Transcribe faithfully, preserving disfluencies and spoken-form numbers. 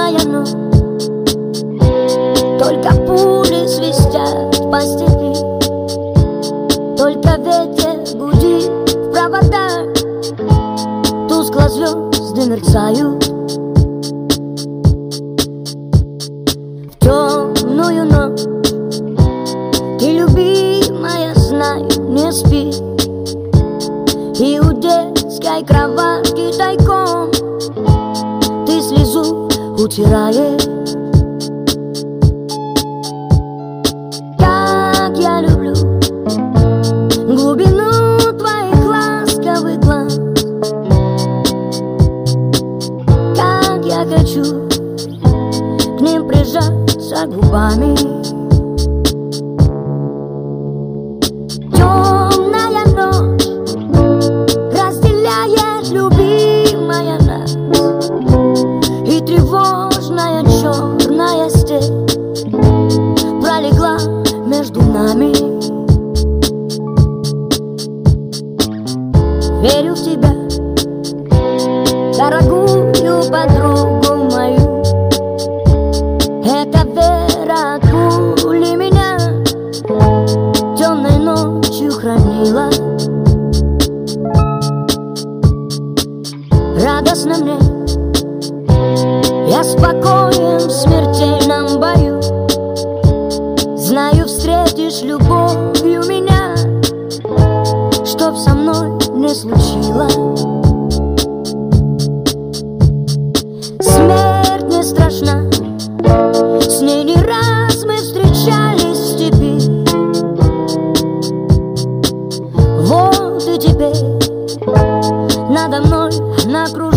темная ночь, только пули свистят по степи, только ветер гудит в проводах, тускло звезды мерцают. В темную ночь ты, любимая, знай, не спи, и у детской кроватки тайком ты слезу утираешь. Как я люблю глубину твоих ласковых глаз, как я хочу к ним прижаться губами. Темная ночь разделяет, любимая, нас, и тревожная черная степь пролегла между нами. Верю в тебя, дорогую подругу мою. Эта вера от пули меня темной ночью хранила. Радостно мне, я спокоен в смертельном бою. Знаю, встретишь любовью меня, чтоб со мной не случилось. Смерть не страшна, с ней не раз мы встречались в степи. Вот и теперь надо мной она кружится.